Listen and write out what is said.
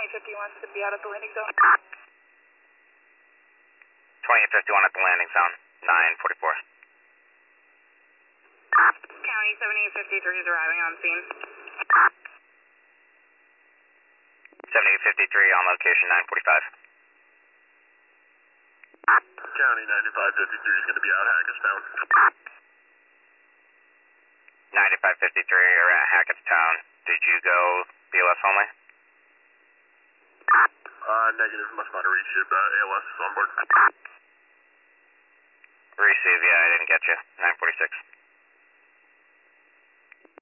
2850 wants to be out at the landing zone. 2851 at the landing zone, 944. County 7853 is arriving on scene. 7853 on location, 945. County 9553 is going to be out Hackettstown. 9553 are at Hackettstown. Did you go BLS only? Negative, must not have reached you, but ALS is on board. Receive, yeah, I didn't get you. 946.